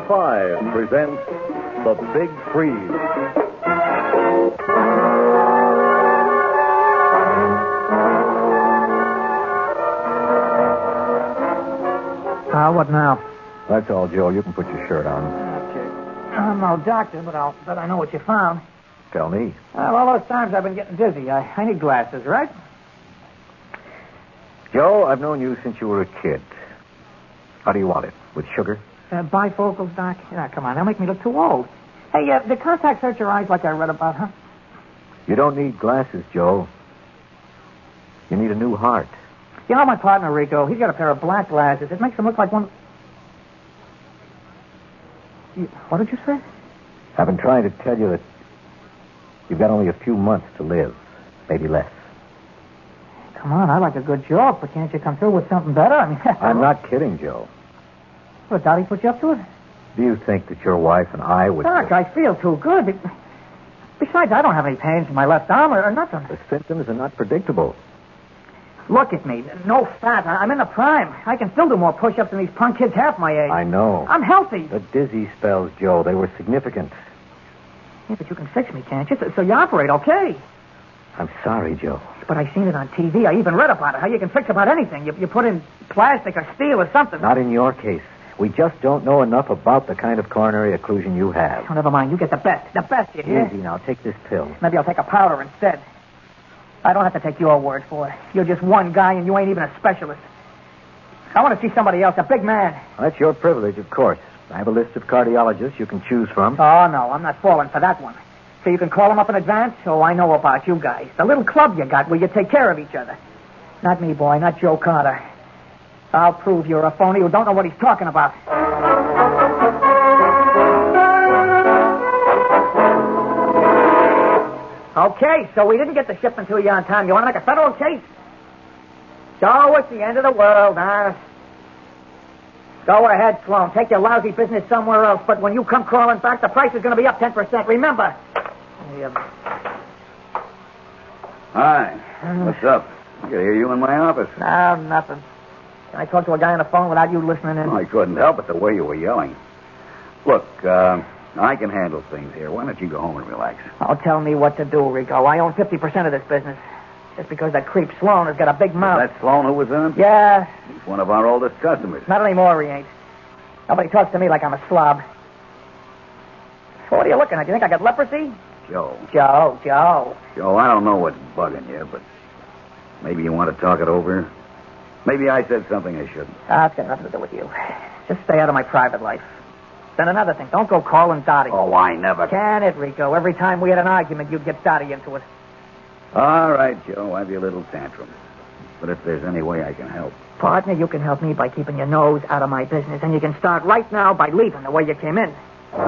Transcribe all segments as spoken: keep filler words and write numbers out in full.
five presents The Big Freeze. Uh, what now? That's all, Joe. You can put your shirt on. Okay. I'm no doctor, but I'll bet I know what you found. Tell me. Well, all those times I've been getting dizzy. I, I need glasses, right? Joe, I've known you since you were a kid. How do you want it? With sugar? Uh, bifocals, Doc? Yeah, come on. They'll make me look too old. Hey, uh, the contacts hurt your eyes like I read about, huh? You don't need glasses, Joe. You need a new heart. You know my partner, Rico? He's got a pair of black glasses. It makes him look like one... You, what did you say? I've been trying to tell you that you've got only a few months to live. Maybe less. Come on, I like a good joke, but can't you come through with something better? I mean, I'm not kidding, Joe. What, Dottie put you up to it? Do you think that your wife and I would... Doc, I feel too good. Besides, I don't have any pains in my left arm or, or nothing. The symptoms are not predictable. Look at me. No fat. I'm in the prime. I can still do more push-ups than these punk kids half my age. I know. I'm healthy. The dizzy spells, Joe, they were significant. Yeah, but you can fix me, can't you? So, so you operate, okay? I'm sorry, Joe. But I seen it on T V. I even read about it, how you can fix about anything. You, you put in plastic or steel or something. Not in your case. We just don't know enough about the kind of coronary occlusion you have. Oh, never mind. You get the best. The best, you hear? Easy now. Take this pill. Maybe I'll take a powder instead. I don't have to take your word for it. You're just one guy and you ain't even a specialist. I want to see somebody else, a big man. Well, that's your privilege, of course. I have a list of cardiologists you can choose from. Oh, no. I'm not falling for that one. So you can call them up in advance? Oh, I know about you guys. The little club you got where you take care of each other. Not me, boy. Not Joe Carter. I'll prove you're a phony who don't know what he's talking about. Okay, so we didn't get the shipment to you on time. You want to make a federal case? So it's the end of the world, huh? Go ahead, Sloan. Take your lousy business somewhere else. But when you come crawling back, the price is going to be up ten percent. Remember. Hi. What's up? I could hear you in my office. No, nothing. Can I talk to a guy on the phone without you listening in? Oh, I couldn't help it the way you were yelling. Look, uh, I can handle things here. Why don't you go home and relax? Oh, tell me what to do, Rico. I own fifty percent of this business. Just because that creep Sloan has got a big mouth. Is that Sloan who was in? Yeah. He's one of our oldest customers. Not anymore, he ain't. Nobody talks to me like I'm a slob. What are you looking at? You think I got leprosy? Joe. Joe, Joe. Joe, I don't know what's bugging you, but maybe you want to talk it over. Maybe I said something I shouldn't. Ah, it's got nothing to do with you. Just stay out of my private life. Then another thing, don't go calling Dottie. Oh, I never... Can it, Rico? Every time we had an argument, you'd get Dottie into it. All right, Joe, have your little tantrum. But if there's any way I can help... Partner, you can help me by keeping your nose out of my business, and you can start right now by leaving the way you came in.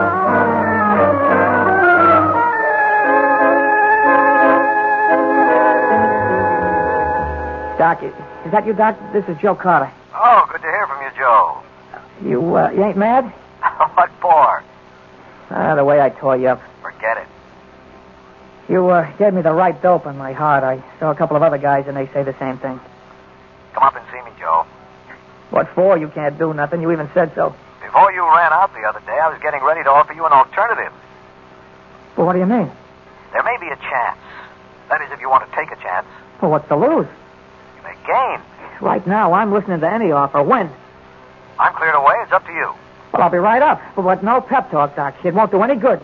Doc, is that you, Doc? This is Joe Carter. Oh, good to hear from you, Joe. You, uh, you ain't mad? What for? Ah, the way I tore you up. Forget it. You, uh, gave me the right dope in my heart. I saw a couple of other guys, and they say the same thing. Come up and see me, Joe. What for? You can't do nothing. You even said so. Before you ran out the other day, I was getting ready to offer you an alternative. Well, what do you mean? There may be a chance. That is, if you want to take a chance. Well, what's to lose? You may gain. Right now, I'm listening to any offer. When? I'm cleared away. It's up to you. Well, I'll be right up. But no pep talk, Doc. It won't do any good.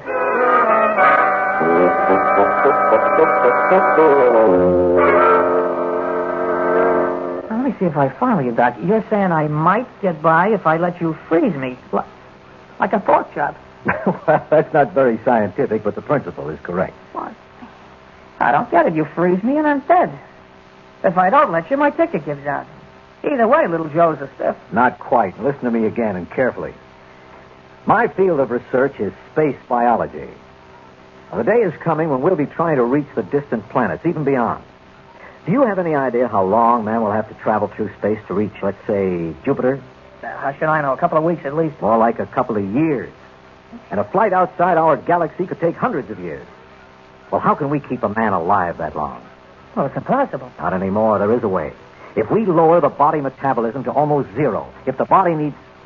Now, let me see if I follow you, Doc. You're saying I might get by if I let you freeze me. Like a pork chop. Well, that's not very scientific, but the principle is correct. What? I don't get it. You freeze me and I'm dead. If I don't let you, my ticket gives out. Either way, little Joe's a stiff. Not quite. Listen to me again and carefully. My field of research is space biology. Now, the day is coming when we'll be trying to reach the distant planets, even beyond. Do you have any idea how long man will have to travel through space to reach, let's say, Jupiter? Uh, how should I know? A couple of weeks at least. More like a couple of years. And a flight outside our galaxy could take hundreds of years. Well, how can we keep a man alive that long? Well, it's impossible. Not anymore. There is a way. If we lower the body metabolism to almost zero, if the body needs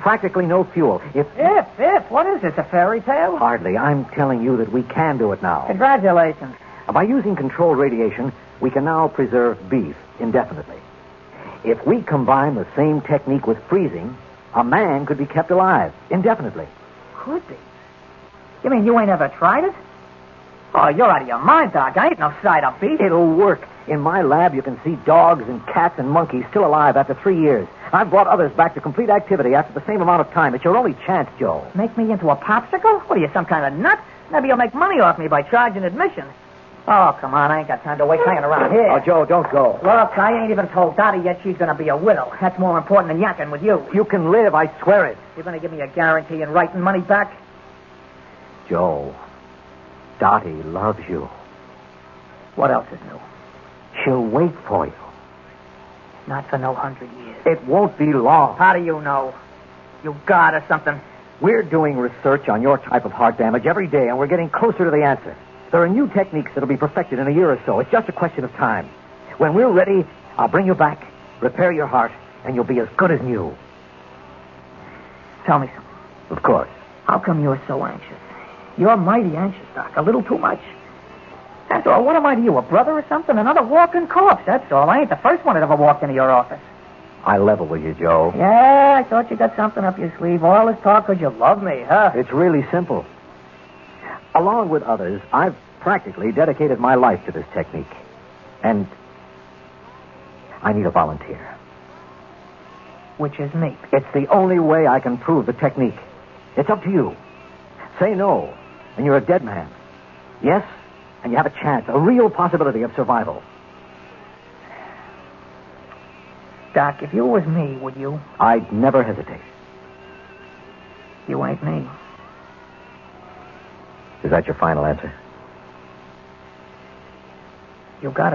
practically no fuel. If... If, if, what is this, a fairy tale? Hardly. I'm telling you that we can do it now. Congratulations. By using controlled radiation, we can now preserve beef indefinitely. If we combine the same technique with freezing, a man could be kept alive indefinitely. Could be? You mean you ain't ever tried it? Oh, you're out of your mind, Doc. I ain't no side of beef. It'll work. In my lab, you can see dogs and cats and monkeys still alive after three years. I've brought others back to complete activity after the same amount of time. It's your only chance, Joe. Make me into a popsicle? What are you, some kind of nut? Maybe you'll make money off me by charging admission. Oh, come on. I ain't got time to waste hanging around here. Oh, Joe, don't go. Look, I ain't even told Dottie yet she's going to be a widow. That's more important than yakking with you. You can live, I swear it. You're going to give me a guarantee in writing money back? Joe, Dottie loves you. What else is new? She'll wait for you. Not for no hundred years. It won't be long. How do you know? You God or something? We're doing research on your type of heart damage every day, and we're getting closer to the answer. There are new techniques that'll be perfected in a year or so. It's just a question of time. When we're ready, I'll bring you back, repair your heart, and you'll be as good as new. Tell me something. Of course. How come you're so anxious? You're mighty anxious, Doc. A little too much. That's all. What am I to you, a brother or something? Another walking corpse, that's all. I ain't the first one that ever walked into your office. I level with you, Joe. Yeah, I thought you got something up your sleeve. All this talk because you love me, huh? It's really simple. Along with others, I've practically dedicated my life to this technique. And I need a volunteer. Which is me. It's the only way I can prove the technique. It's up to you. Say no, and you're a dead man. Yes, and you have a chance, a real possibility of survival. Doc, if you was me, would you? I'd never hesitate. You ain't me. Is that your final answer? You got it.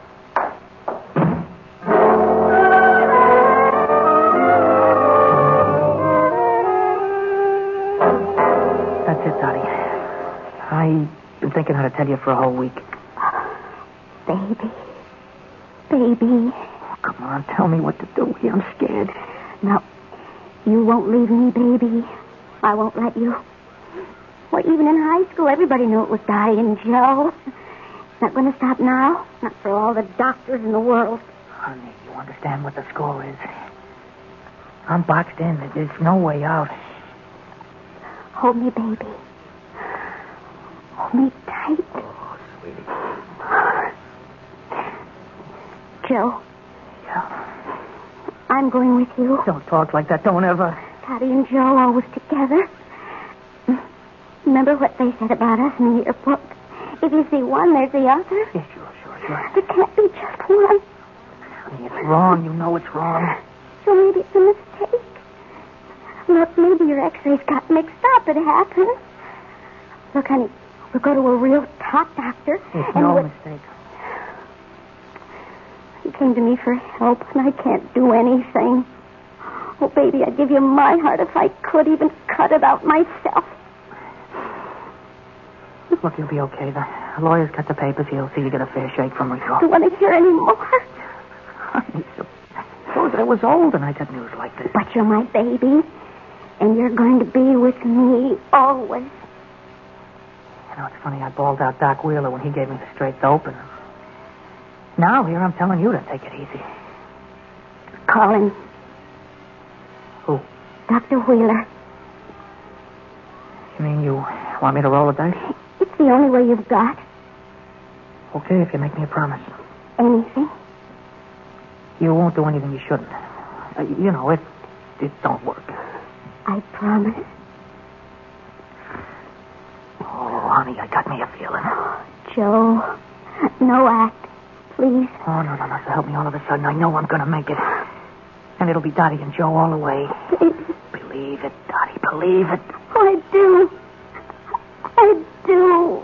That's it, Dottie. I've been thinking how to tell you for a whole week. Baby. Baby. Oh, come on, tell me what to do. I'm scared. No, you won't leave me, baby. I won't let you. Well, even in high school, everybody knew it was Dottie and Joe. It's not going to stop now. Not for all the doctors in the world. Honey, you understand what the score is. I'm boxed in. There's no way out. Hold me, baby. Hold me tight. Oh, sweetie. Joe, Yeah. I'm going with you. Don't talk like that. Don't ever. Dottie and Joe always together. Remember what they said about us in the yearbook? If you see one, there's the other. Yeah, sure, sure, sure. There can't be just one. Honey, it's wrong. You know it's wrong. So maybe it's a mistake. Look, maybe your x-rays got mixed up. It happened. Look, honey, we'll go to a real top doctor. It's and no we'll... mistake. He came to me for help, and I can't do anything. Oh, baby, I'd give you my heart if I could even cut it out myself. Look, you'll be okay. The lawyer's got the papers. He'll see you get a fair shake from I don't results. want to hear any more. Honey, suppose I was old and I got news like this. But you're my baby, and you're going to be with me always. You know, it's funny. I bawled out Doc Wheeler when he gave me the straight dope, and now here I'm telling you to take it easy. Call him. Who? Doctor Wheeler. You mean you want me to roll the dice? It's the only way you've got. Okay, if you make me a promise. Anything. You won't do anything you shouldn't. Uh, you know, it it don't work. I promise. Oh, honey, I got me a feeling. Joe, no act, please. Oh, no, no, no. So help me all of a sudden. I know I'm going to make it. And it'll be Dottie and Joe all the way. Believe it, Dottie. Believe it. Oh, I do. I do.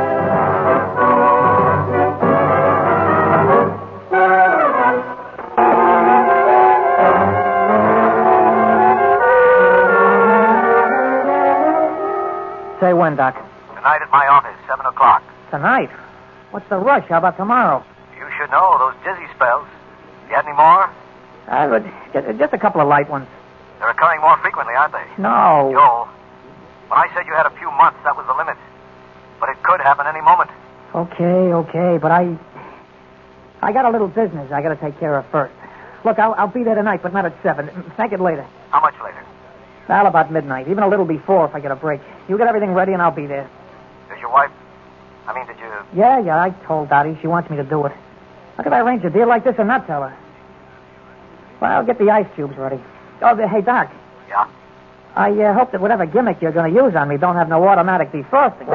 Say when, Doc? Tonight at my office, seven o'clock. Tonight? What's the rush? How about tomorrow? You should know those dizzy spells. You had any more? I would. Just a couple of light ones. They're occurring more frequently, aren't they? No. Joel, when I said you had a few months, that was the limit. But it could happen any moment. Okay, okay, but I... I got a little business I got to take care of first. Look, I'll, I'll be there tonight, but not at seven. Make it later. How much later? Well, about midnight, even a little before if I get a break. You get everything ready and I'll be there. Does your wife... I mean, did you... Yeah, yeah, I told Dottie. She wants me to do it. How could I arrange a deal like this and not tell her? Well, I'll get the ice cubes ready. Oh, the, hey, Doc. Yeah? I uh, hope that whatever gimmick you're going to use on me don't have no automatic defrosting.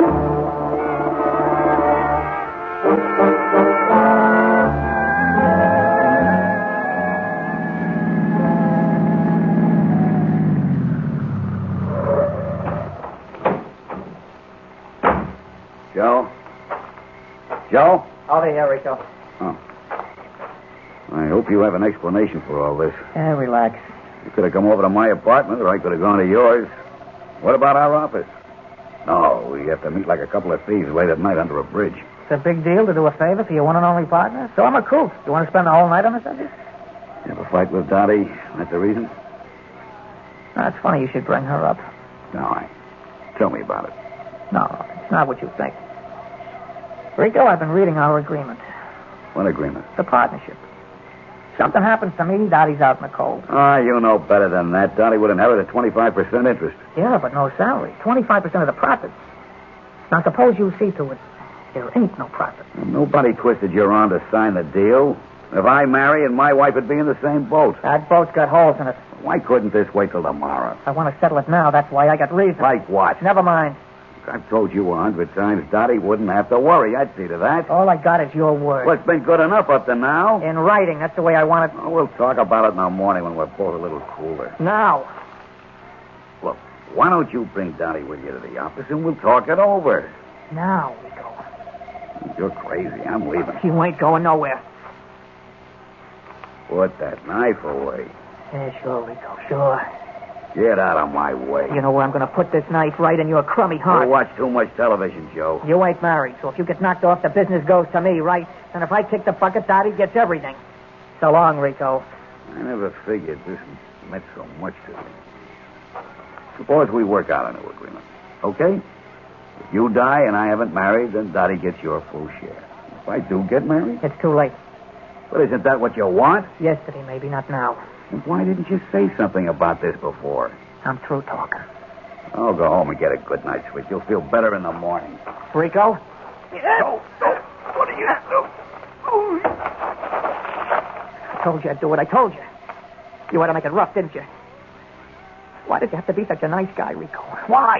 Joe? Joe? Over here, Rico. Oh. I hope you have an explanation for all this. Yeah, relax. You could have come over to my apartment, or I could have gone to yours. What about our office? No, we have to meet like a couple of thieves late at night under a bridge. It's a big deal to do a favor for your one and only partner. So I'm a kook. You want to spend the whole night on the subject? You have a fight with Dottie? That's the reason? That's funny you should bring her up. No, I... Tell me about it. No, it's not what you think. Rico, I've been reading our agreement. What agreement? The partnership. Something happens to me, Dottie's out in the cold. Ah, you know better than that. Dottie would inherit a twenty-five percent interest. Yeah, but no salary. twenty-five percent of the profits. Now, suppose you see to it there ain't no profit. Well, nobody twisted your arm to sign the deal. If I marry and my wife would be in the same boat. That boat's got holes in it. Why couldn't this wait till tomorrow? I want to settle it now. That's why I got reason. Like what? Never mind. I've told you a hundred times Dottie wouldn't have to worry. I'd see to that. All I got is your word. Well, it's been good enough up to now. In writing. That's the way I want it. Oh, we'll talk about it in the morning when we're both a little cooler. Now. Look, why don't you bring Dottie with you to the office and we'll talk it over? Now we go. You're crazy. I'm leaving. You ain't going nowhere. Put that knife away. Yeah, sure, Rico. Sure. Get out of my way. You know where I'm going to put this knife? Right in your crummy heart. You watch too much television, Joe. You ain't married, so if you get knocked off, the business goes to me, right? And if I kick the bucket, Dottie gets everything. So long, Rico. I never figured this meant so much to me. Suppose we work out a new agreement, okay? If you die and I haven't married, then Dottie gets your full share. If I do get married... It's too late. But isn't that what you want? Yesterday, maybe, not now. And why didn't you say something about this before? I'm through talking. I'll go home and get a good night's sleep. You'll feel better in the morning. Rico? No, no. What are you doing? I told you I'd do it. I told you. You had to make it rough, didn't you? Why did you have to be such a nice guy, Rico? Why?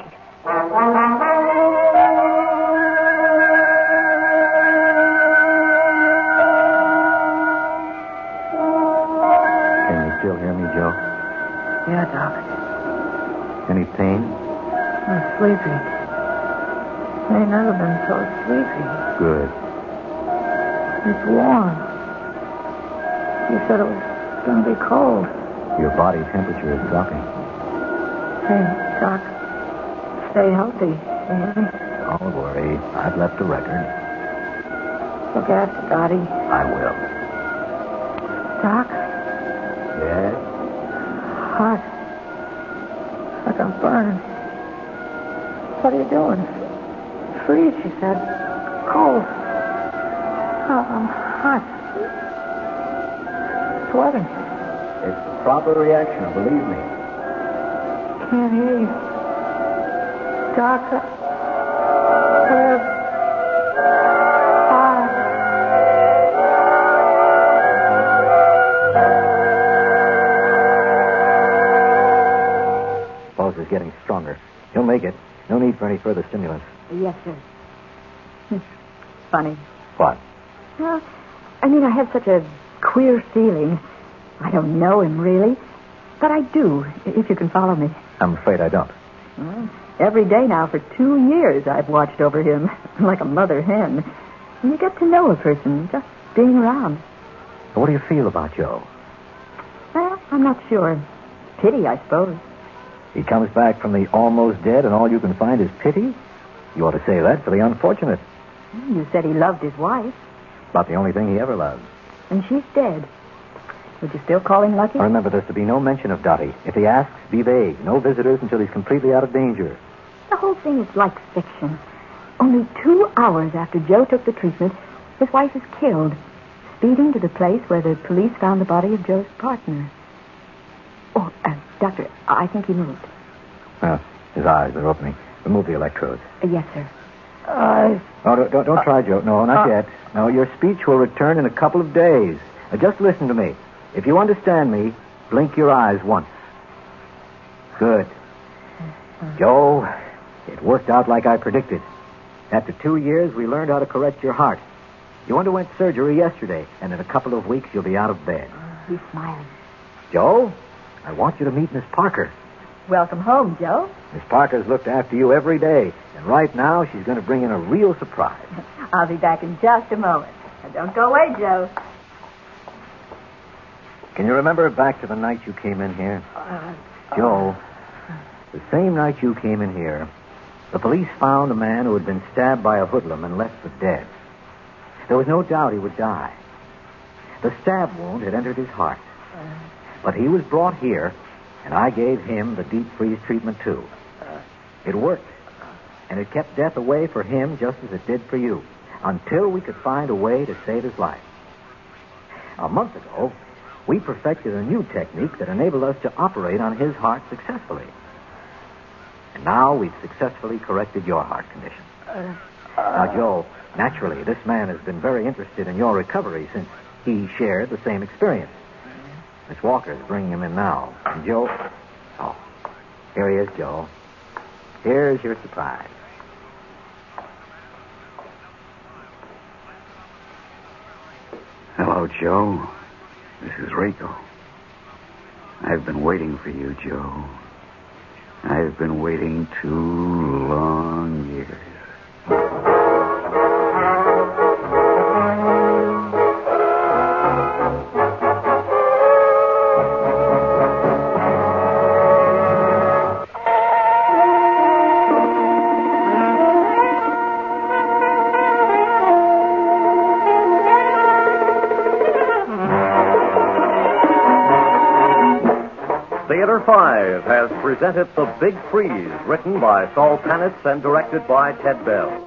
Can you still hear me, Joe? Yeah, Doc. Any pain? I'm sleepy. I ain't never been so sleepy. Good. It's warm. You said it was going to be cold. Your body temperature is dropping. Hey, Doc, stay healthy. Mm-hmm. Don't worry. I've left a record. Look after Dottie. I will. Doc? Yes? Hot. Like I'm burning. What are you doing? Freeze, she said. Cold. Oh, I'm hot. Sweating. It's the proper reaction, believe me. Can't hear you. Doctor. Where's... Hot. Pulse is getting stronger. He'll make it. No need for any further stimulants. Yes, sir. Funny. What? Well, I mean, I have such a queer feeling. I don't know him, really. But I do, if you can follow me. I'm afraid I don't. Well, every day now for two years I've watched over him, like a mother hen. And you get to know a person just being around. What do you feel about Joe? Well, I'm not sure. Pity, I suppose. He comes back from the almost dead and all you can find is pity? You ought to say that for the unfortunate. You said he loved his wife. About the only thing he ever loved. And she's dead. Would you still call him Lucky? Remember, there's to be no mention of Dottie. If he asks, be vague. No visitors until he's completely out of danger. The whole thing is like fiction. Only two hours after Joe took the treatment, his wife is killed, speeding to the place where the police found the body of Joe's partner. Oh, uh, Doctor, I think he moved. Well, his eyes are opening. Remove the electrodes. Uh, yes, sir. Uh, Oh, don't, don't, don't uh, try, Joe. No, not uh, yet. No, your speech will return in a couple of days. Now, just listen to me. If you understand me, blink your eyes once. Good. Joe, it worked out like I predicted. After two years, we learned how to correct your heart. You underwent surgery yesterday, and in a couple of weeks, you'll be out of bed. He's smiling. Joe, I want you to meet Miss Parker. Welcome home, Joe. Miss Parker's looked after you every day, and right now she's going to bring in a real surprise. I'll be back in just a moment. Now, don't go away, Joe. Can you remember back to the night you came in here? Uh, Joe, the same night you came in here, the police found a man who had been stabbed by a hoodlum and left for dead. There was no doubt he would die. The stab wound had entered his heart. But he was brought here, and I gave him the deep freeze treatment, too. It worked, and it kept death away for him just as it did for you, until we could find a way to save his life. A month ago, we perfected a new technique that enabled us to operate on his heart successfully. And now we've successfully corrected your heart condition. uh, Now, Joe, naturally, this man has been very interested in your recovery since he shared the same experience. Miss Walker's bringing him in now. And Joe... Oh, here he is, Joe. Here's your surprise. Hello, Joe. This is Rico. I've been waiting for you, Joe. I've been waiting two long years. Theater five has presented The Big Freeze, written by Saul Panitz and directed by Ted Bell.